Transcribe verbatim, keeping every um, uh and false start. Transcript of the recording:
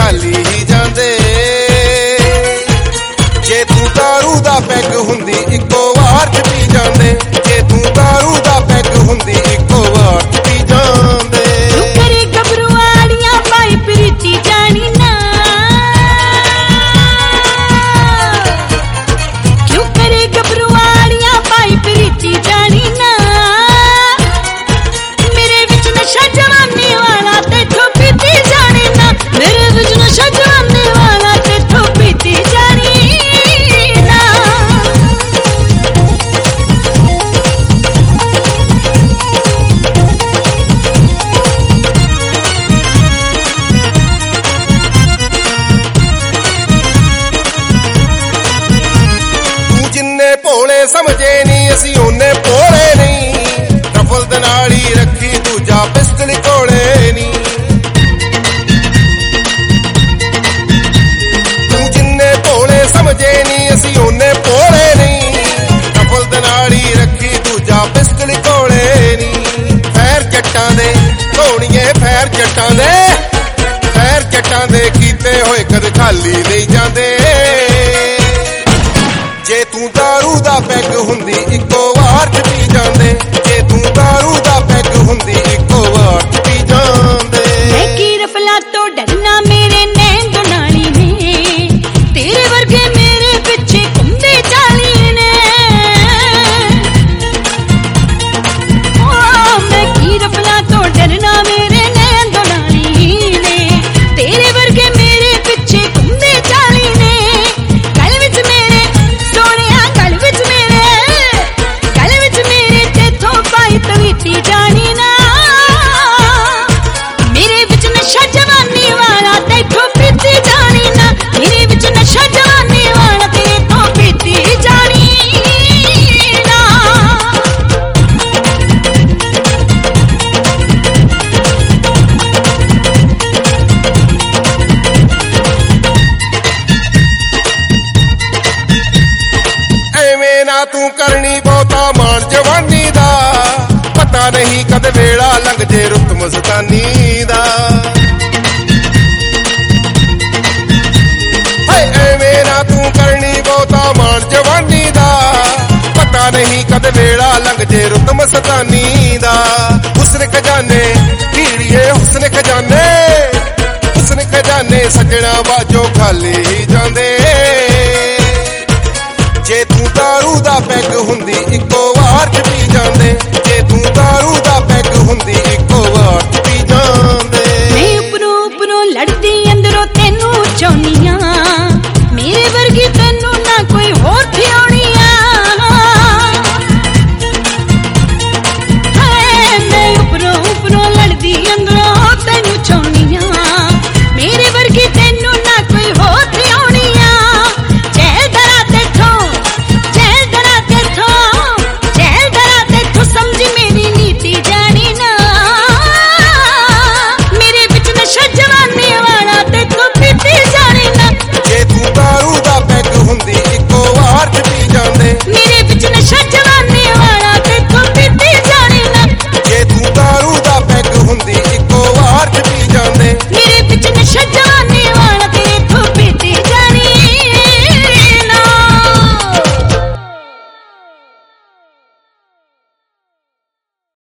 खाली ही जांदे। जे तू दारू दा पैग हुंदी इक्को वार च पी जांदे, जे तू दारू दा पैग हुंदी इक्को वार च पी जांदे। करे गबरू वालियां पाई प्रीति जानी ना, क्यों करे गबरू वालियां पाई प्रीति जानी ना। मेरे विच नशा जवानी वाला तेथों पीती जानी ना, मेरे विच नशा जवानी वाला तेथों पीती जानी ना। तू जिन्ने भोले समझे नहीं असी ओने भोले नहीं, रफल दे नाल ही रखी दूजा पिस्टल कोले नहीं। तू जिन्ने भोले समझे नहीं असी ओने भोले नहीं, रफल दे नाल ही रखी दूजा पिस्टल कोले नहीं। फैर जट्टां दे घोड़िए फैर जट्टां दे, फैर जट्टां दे कीते होए कद खाली नहीं जांदे। जे तू दारू दा पैग हुंदी इक्को वार च पी जांदे, जे तू दारू दा पैग हुंदी इक्को वार च पी जांदे। मैं की रफला तो डरना मेरे नैन दुनाली ने, तेरे वर्गे मेरे पिछे घूमदे चाली ने। ओ मैं की रफला तो डरना मेरे नैन दुनाली ने, तेरे वर्गे मेरे पिछे घूमदे चाली ने। गल विच मेरे सोहणिया गल विच मेरे, गल विच मेरे तेथों पाई तवीती जानी ना। मेरे विच नशा जवानी वाला तेथों पीती जानी ना, मेरे विच नशा जवानी वाला तेथों पीती जानी ना। ਐਵੇਂ ਨਾ ਤੂੰ ਕਰਨੀ ਬਹੁਤਾ ਮਾਣ ਜਵਾਨੀ ਦਾ, ਪਤਾ ਨਹੀਂ ਕਦ ਵੇਲਾ ਲੰਘ ਜੇ ਰੁੱਤ ਮਸਤਾਨੀ ਦਾ। ਹਾਏ ਐਵੇਂ ਨਾ ਤੂੰ ਕਰਨੀ ਬਹੁਤਾ ਮਾਣ ਜਵਾਨੀ ਦਾ, ਪਤਾ ਨਹੀਂ ਕਦ ਵੇਲਾ ਲੰਘ ਜੇ ਰੁੱਤ ਮਸਤਾਨੀ ਦਾ। ਹੁਸਨ ਖਜ਼ਾਨੇ ਹੀੜੀਏ ਹੁਸਨ ਖਜ਼ਾਨੇ, ਹੁਸਨ ਖਜ਼ਾਨੇ ਸੱਜਣਾ ਬਾਜੋ ਖਾਲੀ ਹੀ ਜਾਂਦੇ। ਜੇ ਤੂੰ दारू दा पैग हुंदी इक्को वार च पी जांदे, जे तू दारू दा पैग हुंदी इक्को वार च पी जांदे। मैं उपरों उपरों लड़दी अंदरों तेनू चाहुन्नी आं, मेरे वर्गी